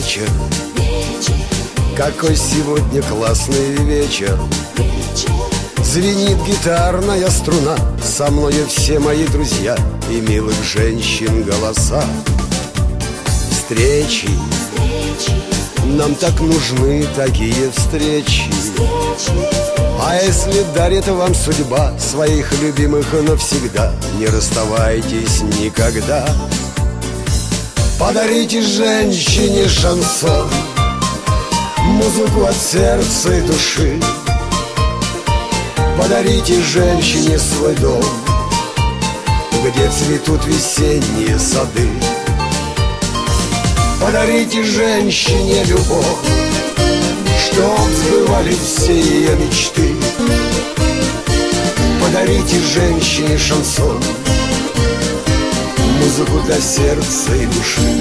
вечер, какой сегодня классный вечер. Звенит гитарная струна, со мною все мои друзья и милых женщин голоса. Встречи, нам так нужны такие встречи. А если дарит вам судьба своих любимых навсегда, не расставайтесь никогда. Подарите женщине шансон, музыку от сердца и души. Подарите женщине свой дом, где цветут весенние сады. Подарите женщине любовь, чтоб сбывались все ее мечты. Подарите женщине шансон, музыку для сердца и души.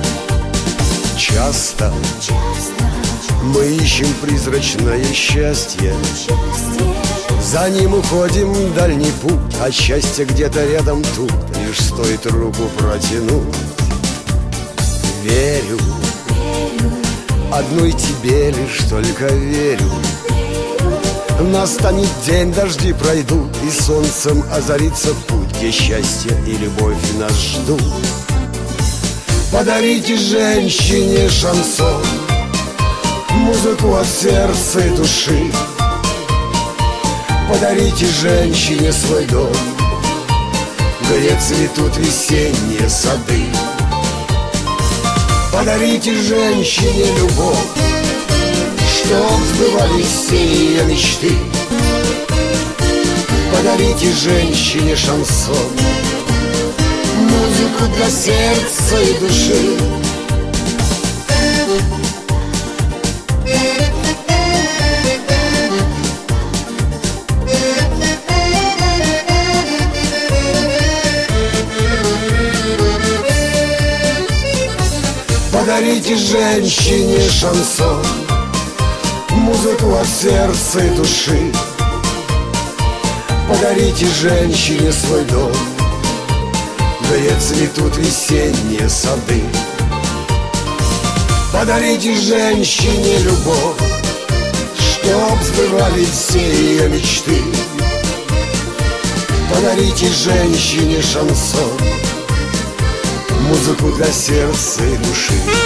Часто мы ищем призрачное счастье, за ним уходим в дальний путь, а счастье где-то рядом тут, лишь стоит руку протянуть. Верю, одной тебе лишь только верю. Настанет день, дожди пройдут, и солнцем озарится путь, где счастье и любовь нас ждут. Подарите женщине шансон, музыку от сердца и души. Подарите женщине свой дом, где цветут весенние сады. Подарите женщине любовь, чтоб сбывались все ее мечты. Подарите женщине шансон, музыку для сердца и души. Подарите женщине шансон, музыку от сердца и души. Подарите женщине свой дом, где цветут весенние сады. Подарите женщине любовь, чтоб сбывались все ее мечты. Подарите женщине шансон, музыку для сердца и души.